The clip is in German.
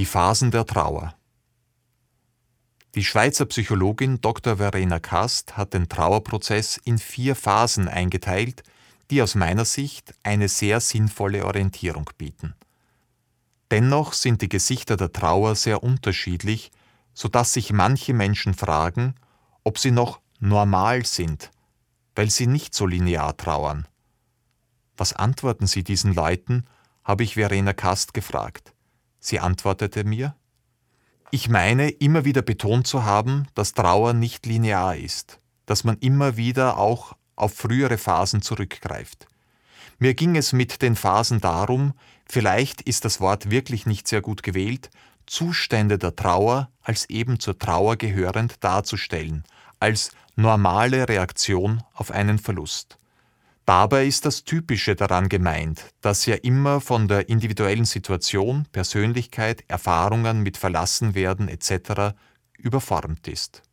Die Phasen der Trauer. Die Schweizer Psychologin Dr. Verena Kast hat den Trauerprozess in 4 Phasen eingeteilt, die aus meiner Sicht eine sehr sinnvolle Orientierung bieten. Dennoch sind die Gesichter der Trauer sehr unterschiedlich, sodass sich manche Menschen fragen, ob sie noch normal sind, weil sie nicht so linear trauern. Was antworten Sie diesen Leuten, habe ich Verena Kast gefragt. Sie antwortete mir: Ich meine, immer wieder betont zu haben, dass Trauer nicht linear ist, dass man immer wieder auch auf frühere Phasen zurückgreift. Mir ging es mit den Phasen darum, vielleicht ist das Wort wirklich nicht sehr gut gewählt, Zustände der Trauer als eben zur Trauer gehörend darzustellen, als normale Reaktion auf einen Verlust. Dabei ist das Typische daran gemeint, das ja immer von der individuellen Situation, Persönlichkeit, Erfahrungen mit Verlassenwerden etc. überformt ist.